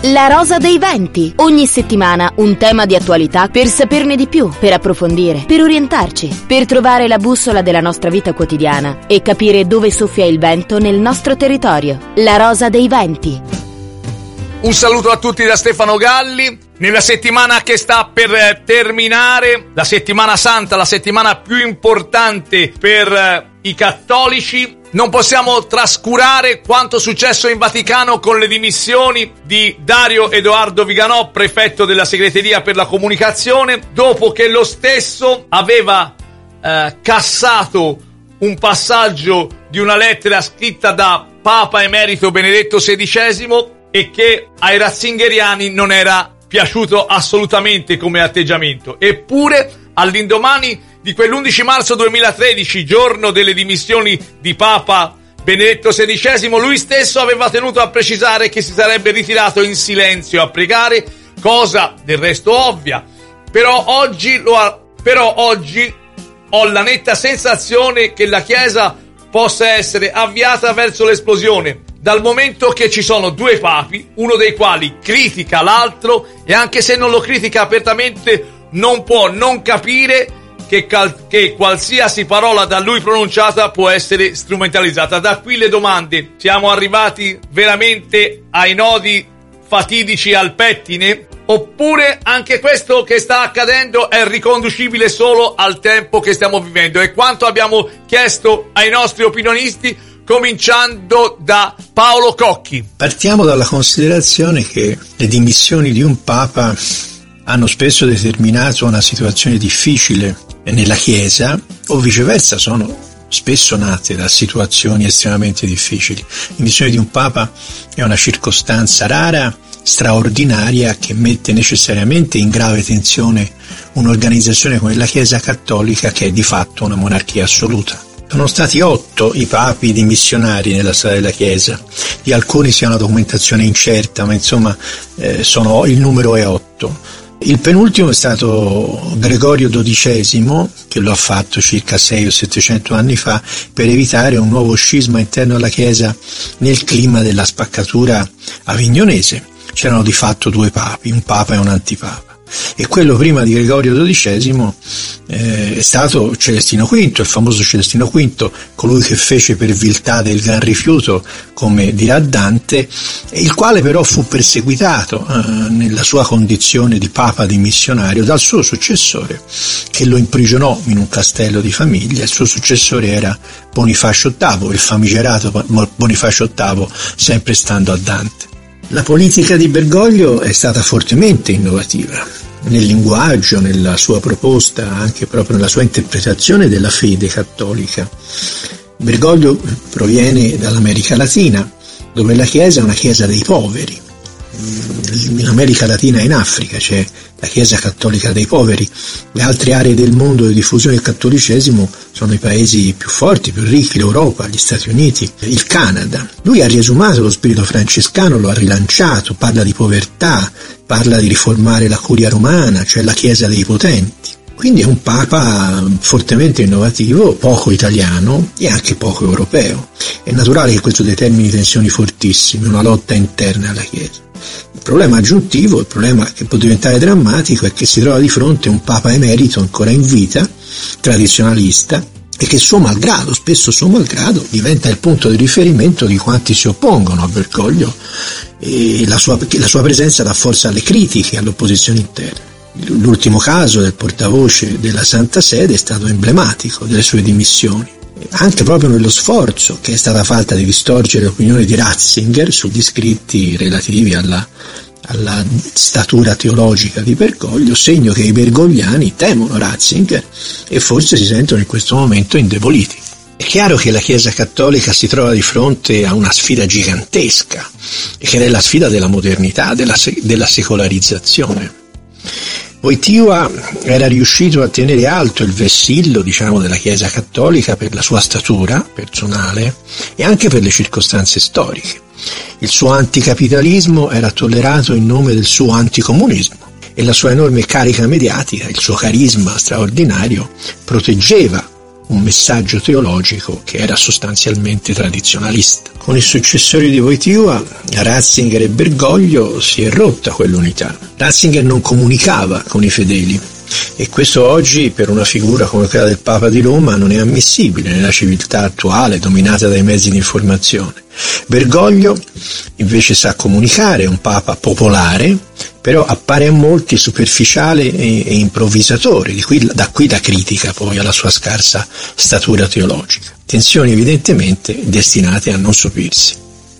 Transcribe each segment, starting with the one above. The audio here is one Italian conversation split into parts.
La Rosa dei Venti. Ogni settimana un tema di attualità per saperne di più, per approfondire, per orientarci, per trovare la bussola della nostra vita quotidiana e capire dove soffia il vento nel nostro territorio. La Rosa dei Venti. Un saluto a tutti da Stefano Galli. Nella settimana che sta per terminare, la settimana santa, la settimana più importante per i cattolici, non possiamo trascurare quanto successo in Vaticano con le dimissioni di Dario Edoardo Viganò, prefetto della segreteria per la comunicazione, dopo che lo stesso aveva cassato un passaggio di una lettera scritta da Papa Emerito Benedetto XVI e che ai ratzingeriani non era piaciuto assolutamente come atteggiamento. Eppure, all'indomani di quell'11 marzo 2013, giorno delle dimissioni di Papa Benedetto XVI, lui stesso aveva tenuto a precisare che si sarebbe ritirato in silenzio a pregare, cosa del resto ovvia. Però oggi ho la netta sensazione che la Chiesa possa essere avviata verso l'esplosione, dal momento che ci sono due papi, uno dei quali critica l'altro e anche se non lo critica apertamente non può non capire che qualsiasi parola da lui pronunciata può essere strumentalizzata. Da qui le domande: siamo arrivati veramente ai nodi fatidici al pettine? Oppure anche questo che sta accadendo è riconducibile solo al tempo che stiamo vivendo? E quanto abbiamo chiesto ai nostri opinionisti, cominciando da Paolo Cocchi. Partiamo dalla considerazione che le dimissioni di un Papa hanno spesso determinato una situazione difficile nella Chiesa, o viceversa sono spesso nate da situazioni estremamente difficili. Le dimissioni di un Papa è una circostanza rara, straordinaria, che mette necessariamente in grave tensione un'organizzazione come la Chiesa Cattolica, che è di fatto una monarchia assoluta. Sono stati 8 i papi dimissionari nella storia della Chiesa. Di alcuni si ha una documentazione incerta, ma insomma il numero è 8. Il penultimo è stato Gregorio XII, che lo ha fatto circa 600 o 700 anni fa, per evitare un nuovo scisma interno alla Chiesa nel clima della spaccatura avignonese. C'erano di fatto 2 papi, un papa e un antipapa. E quello prima di Gregorio XII è stato Celestino V, il famoso Celestino V, colui che fece per viltà del gran rifiuto, come dirà Dante, il quale però fu perseguitato nella sua condizione di papa dimissionario dal suo successore, che lo imprigionò in un castello di famiglia. Il suo successore era Bonifacio VIII, il famigerato Bonifacio VIII, sempre stando a Dante. La politica di Bergoglio è stata fortemente innovativa nel linguaggio, nella sua proposta, anche proprio nella sua interpretazione della fede cattolica. Bergoglio proviene dall'America Latina, dove la Chiesa è una Chiesa dei poveri. In America Latina e in Africa c'è la Chiesa Cattolica dei poveri. Le altre aree del mondo di diffusione del cattolicesimo sono i paesi più forti, più ricchi, l'Europa, gli Stati Uniti, il Canada. Lui ha riesumato lo spirito francescano, lo ha rilanciato, parla di povertà, parla di riformare la curia romana, cioè la Chiesa dei potenti. Quindi è un Papa fortemente innovativo, poco italiano e anche poco europeo. È naturale che questo determini tensioni fortissime, una lotta interna alla Chiesa. Il problema aggiuntivo, il problema che può diventare drammatico, è che si trova di fronte a un Papa emerito ancora in vita, tradizionalista, e che spesso suo malgrado, diventa il punto di riferimento di quanti si oppongono a Bergoglio, e la sua presenza dà forza alle critiche, all'opposizione interna. L'ultimo caso del portavoce della Santa Sede è stato emblematico delle sue dimissioni, anche proprio nello sforzo che è stata fatta di distorcere l'opinione di Ratzinger sugli scritti relativi alla statura teologica di Bergoglio, segno che i bergogliani temono Ratzinger e forse si sentono in questo momento indeboliti. È chiaro che la Chiesa Cattolica si trova di fronte a una sfida gigantesca, che è la sfida della modernità, della secolarizzazione. Wojtyła era riuscito a tenere alto il vessillo, della Chiesa Cattolica per la sua statura personale e anche per le circostanze storiche. Il suo anticapitalismo era tollerato in nome del suo anticomunismo e la sua enorme carica mediatica, il suo carisma straordinario, proteggeva un messaggio teologico che era sostanzialmente tradizionalista. Con i successori di Wojtyła, Ratzinger e Bergoglio, si è rotta quell'unità. Ratzinger non comunicava con i fedeli, e questo oggi per una figura come quella del Papa di Roma non è ammissibile nella civiltà attuale dominata dai mezzi di informazione. Bergoglio invece sa comunicare, è un Papa popolare, però appare a molti superficiale e improvvisatore, da qui la critica poi alla sua scarsa statura teologica. Tensioni evidentemente destinate a non sopirsi.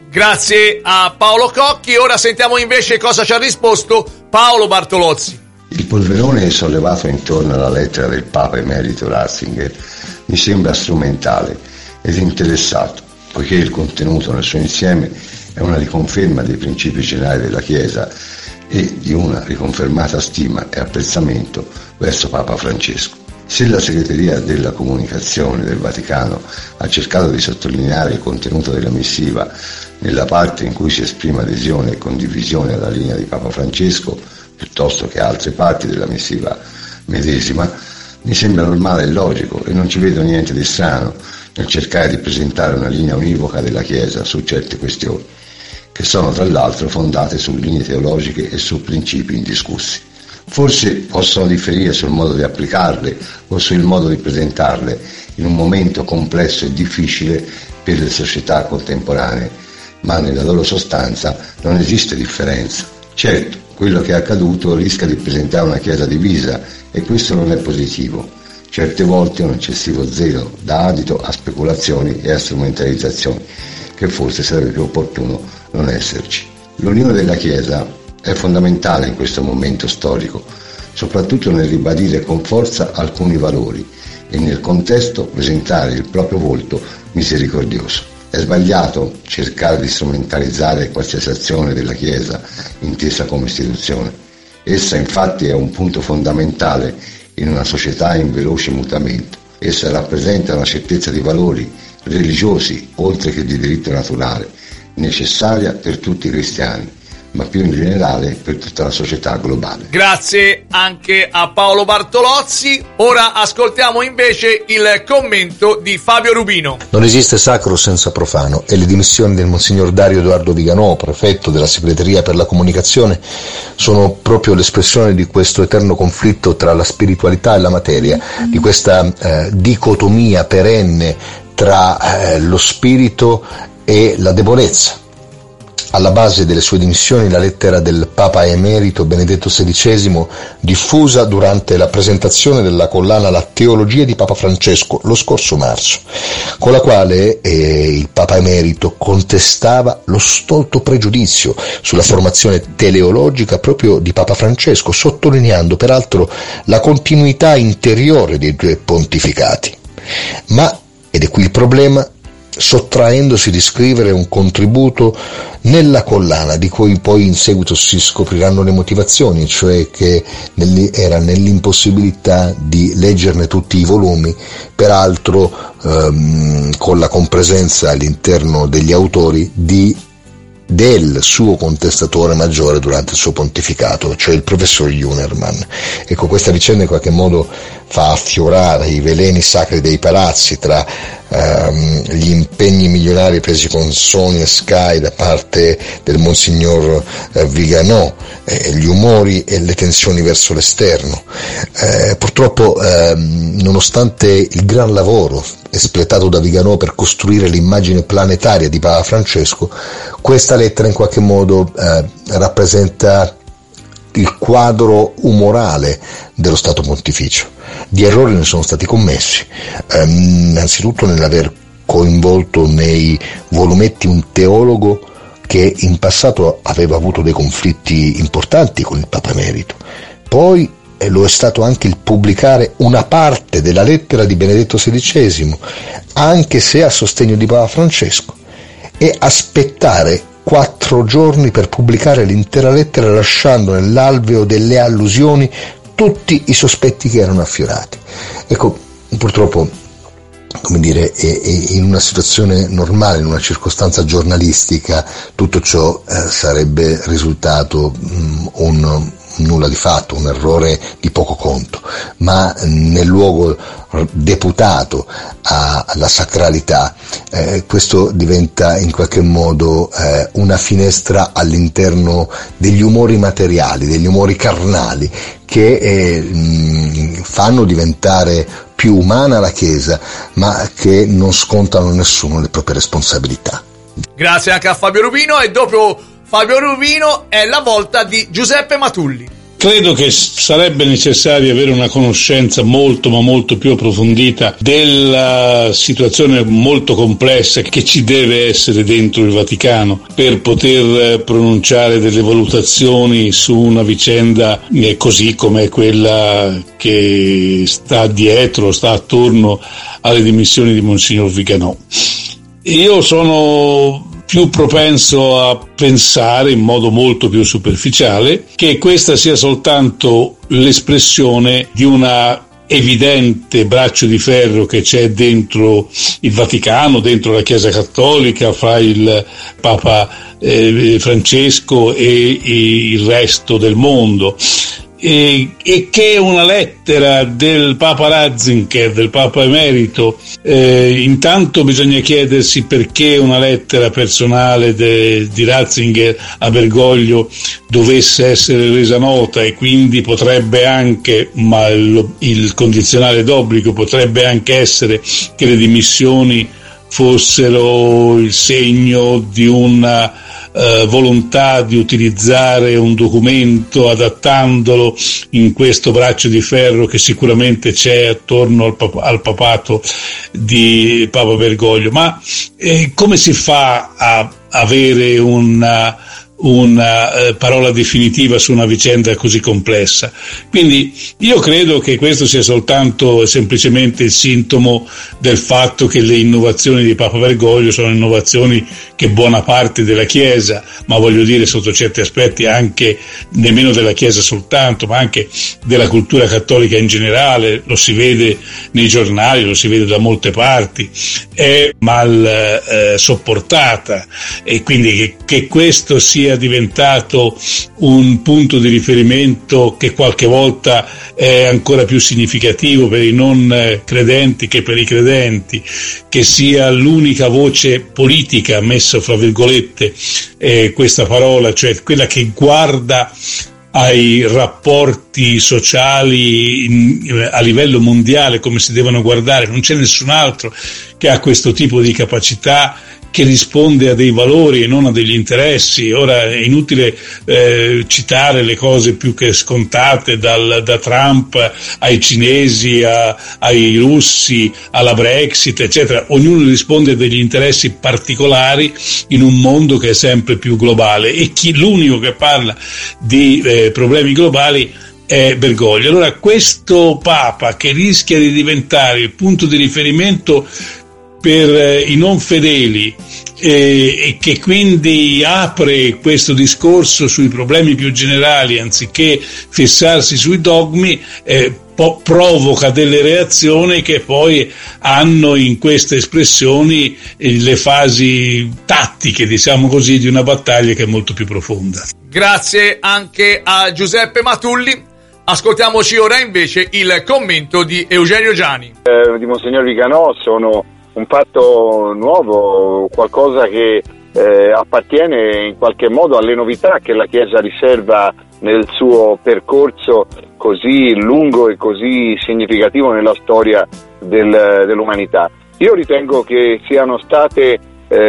Grazie a Paolo Cocchi. Ora sentiamo invece cosa ci ha risposto Paolo Bartolozzi. Il polverone sollevato intorno alla lettera del Papa Emerito Ratzinger mi sembra strumentale ed interessato, poiché il contenuto nel suo insieme è una riconferma dei principi generali della Chiesa e di una riconfermata stima e apprezzamento verso Papa Francesco. Se la segreteria della comunicazione del Vaticano ha cercato di sottolineare il contenuto della missiva nella parte in cui si esprime adesione e condivisione alla linea di Papa Francesco, piuttosto che altre parti della missiva medesima, mi sembra normale e logico e non ci vedo niente di strano nel cercare di presentare una linea univoca della Chiesa su certe questioni, che sono tra l'altro fondate su linee teologiche e su principi indiscussi. Forse possono differire sul modo di applicarle o sul modo di presentarle in un momento complesso e difficile per le società contemporanee, ma nella loro sostanza non esiste differenza. Certo, quello che è accaduto rischia di presentare una Chiesa divisa e questo non è positivo. Certe volte un eccessivo zelo dà adito a speculazioni e a strumentalizzazioni, che forse sarebbe più opportuno non esserci. L'unione della Chiesa è fondamentale in questo momento storico, soprattutto nel ribadire con forza alcuni valori e nel contesto presentare il proprio volto misericordioso. È sbagliato cercare di strumentalizzare qualsiasi azione della Chiesa intesa come istituzione. Essa infatti è un punto fondamentale in una società in veloce mutamento. Essa rappresenta una certezza di valori religiosi oltre che di diritto naturale, necessaria per tutti i cristiani, ma più in generale per tutta la società globale. Grazie anche a Paolo Bartolozzi. Ora ascoltiamo invece il commento di Fabio Rubino. Non esiste sacro senza profano e le dimissioni del Monsignor Dario Edoardo Viganò, prefetto della segreteria per la comunicazione, sono proprio l'espressione di questo eterno conflitto tra la spiritualità e la materia, di questa dicotomia perenne tra lo spirito e la debolezza. Alla base delle sue dimissioni la lettera del Papa Emerito Benedetto XVI, diffusa durante la presentazione della collana La teologia di Papa Francesco lo scorso marzo, con la quale il Papa Emerito contestava lo stolto pregiudizio sulla formazione teleologica proprio di Papa Francesco, sottolineando peraltro la continuità interiore dei due pontificati. Ma, ed è qui il problema, sottraendosi di scrivere un contributo nella collana, di cui poi in seguito si scopriranno le motivazioni, cioè che era nell'impossibilità di leggerne tutti i volumi, peraltro con la compresenza all'interno degli autori del suo contestatore maggiore durante il suo pontificato, cioè il professor Junerman. Ecco, questa vicenda in qualche modo fa affiorare i veleni sacri dei palazzi tra gli impegni milionari presi con Sony e Sky da parte del Monsignor Viganò, gli umori e le tensioni verso l'esterno. Purtroppo, nonostante il gran lavoro espletato da Viganò per costruire l'immagine planetaria di Papa Francesco, questa lettera in qualche modo rappresenta il quadro umorale dello Stato Pontificio. Di errori ne sono stati commessi, innanzitutto nell'aver coinvolto nei volumetti un teologo che in passato aveva avuto dei conflitti importanti con il Papa Emerito. Poi lo è stato anche il pubblicare una parte della lettera di Benedetto XVI, anche se a sostegno di Papa Francesco, e aspettare 4 giorni per pubblicare l'intera lettera, lasciando nell'alveo delle allusioni tutti i sospetti che erano affiorati. Ecco, purtroppo, come dire, in una situazione normale, in una circostanza giornalistica, tutto ciò sarebbe risultato un nulla di fatto, un errore di poco conto, ma nel luogo deputato alla sacralità, questo diventa in qualche modo una finestra all'interno degli umori materiali, degli umori carnali, che fanno diventare più umana la Chiesa, ma che non scontano nessuno le proprie responsabilità. Grazie anche a Fabio Rubino, e dopo Fabio Rubino è la volta di Giuseppe Matulli. Credo che sarebbe necessario avere una conoscenza molto ma molto più approfondita della situazione molto complessa che ci deve essere dentro il Vaticano per poter pronunciare delle valutazioni su una vicenda così come quella che sta dietro, sta attorno alle dimissioni di Monsignor Viganò. Io sono più propenso a pensare in modo molto più superficiale che questa sia soltanto l'espressione di una evidente braccio di ferro che c'è dentro il Vaticano, dentro la Chiesa Cattolica, fra il Papa Francesco e il resto del mondo. E che una lettera del Papa Ratzinger, del Papa Emerito, intanto bisogna chiedersi perché una lettera personale di Ratzinger a Bergoglio dovesse essere resa nota, e quindi potrebbe anche, ma il condizionale d'obbligo potrebbe anche essere che le dimissioni fossero il segno di una volontà di utilizzare un documento adattandolo in questo braccio di ferro che sicuramente c'è attorno al papato di Papa Bergoglio. Ma come si fa a avere una parola definitiva su una vicenda così complessa? Quindi io credo che questo sia soltanto semplicemente il sintomo del fatto che le innovazioni di Papa Bergoglio sono innovazioni che buona parte della Chiesa, ma voglio dire sotto certi aspetti anche nemmeno della Chiesa soltanto, ma anche della cultura cattolica in generale, lo si vede nei giornali, lo si vede da molte parti, è mal sopportata, e quindi che questo sia diventato un punto di riferimento che qualche volta è ancora più significativo per i non credenti che per i credenti, che sia l'unica voce politica, messo fra virgolette questa parola, cioè quella che guarda ai rapporti sociali a livello mondiale come si devono guardare. Non c'è nessun altro che ha questo tipo di capacità, che risponde a dei valori e non a degli interessi. Ora è inutile citare le cose più che scontate, da Trump ai cinesi, ai russi, alla Brexit, eccetera. Ognuno risponde a degli interessi particolari in un mondo che è sempre più globale, e l'unico che parla di problemi globali è Bergoglio. Allora questo Papa, che rischia di diventare il punto di riferimento per i non fedeli, e che quindi apre questo discorso sui problemi più generali anziché fissarsi sui dogmi, provoca delle reazioni che poi hanno in queste espressioni le fasi tattiche, diciamo così, di una battaglia che è molto più profonda. Grazie anche a Giuseppe Matulli. Ascoltiamoci ora invece il commento di Eugenio Giani. Di Monsignor Viganò sono un fatto nuovo, qualcosa che appartiene in qualche modo alle novità che la Chiesa riserva nel suo percorso così lungo e così significativo nella storia dell'umanità. Io ritengo che siano state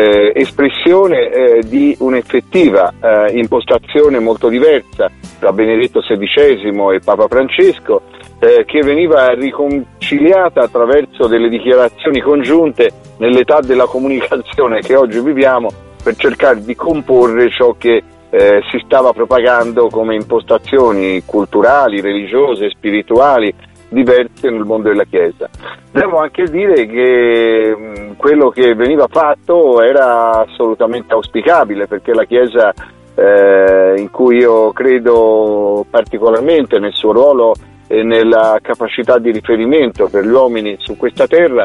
espressione di un'effettiva impostazione molto diversa tra Benedetto XVI e Papa Francesco, che veniva riconciliata attraverso delle dichiarazioni congiunte nell'età della comunicazione che oggi viviamo, per cercare di comporre ciò che si stava propagando come impostazioni culturali, religiose, spirituali diverse nel mondo della Chiesa. Devo anche dire che quello che veniva fatto era assolutamente auspicabile, perché la Chiesa, in cui io credo particolarmente nel suo ruolo nella capacità di riferimento per gli uomini su questa terra,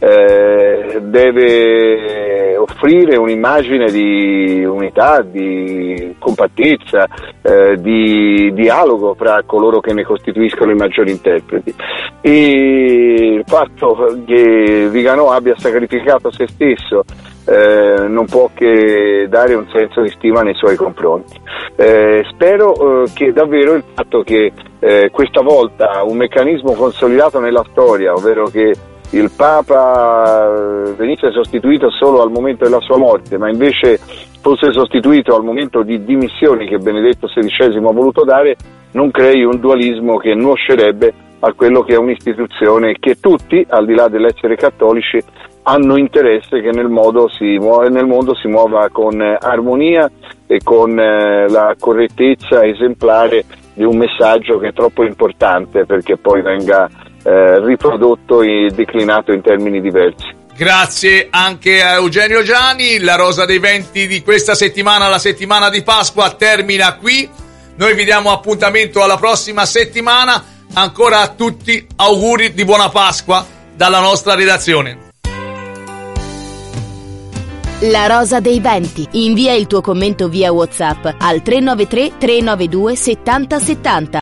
deve offrire un'immagine di unità, di compattezza, di dialogo fra coloro che ne costituiscono i maggiori interpreti. E il fatto che Viganò abbia sacrificato se stesso non può che dare un senso di stima nei suoi confronti. Spero che davvero il fatto che questa volta un meccanismo consolidato nella storia, ovvero che il Papa venisse sostituito solo al momento della sua morte, ma invece fosse sostituito al momento di dimissioni che Benedetto XVI ha voluto dare, non crei un dualismo che nuocerebbe a quello che è un'istituzione che tutti, al di là dell'essere cattolici, hanno interesse che nel mondo si muova con armonia e con la correttezza esemplare di un messaggio che è troppo importante perché poi venga riprodotto e declinato in termini diversi. Grazie anche a Eugenio Giani. La Rosa dei Venti di questa settimana, la settimana di Pasqua, termina qui. Noi vi diamo appuntamento alla prossima settimana. Ancora a tutti auguri di buona Pasqua dalla nostra redazione. La Rosa dei Venti. Invia il tuo commento via WhatsApp al 393 392 7070.